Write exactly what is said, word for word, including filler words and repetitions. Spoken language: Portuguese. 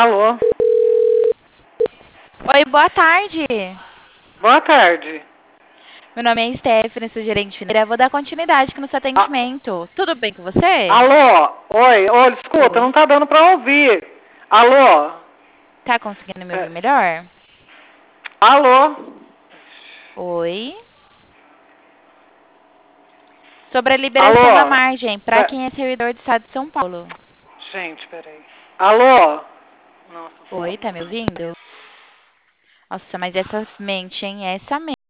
Alô? Oi, boa tarde. Boa tarde. Meu nome é Stephanie, sou gerente financeira. Vou dar continuidade aqui no seu A- atendimento. Tudo bem com você? Alô? Oi, oi, escuta, não Oi. tá dando pra ouvir. Alô? Tá conseguindo me ouvir É, melhor? alô? Oi. Sobre a liberação da Alô? margem para Pe- quem é servidor do Estado de São Paulo. Gente, peraí. Alô? Nossa, Oi, tá me ouvindo? Nossa, mas essa mente, hein? Essa mente.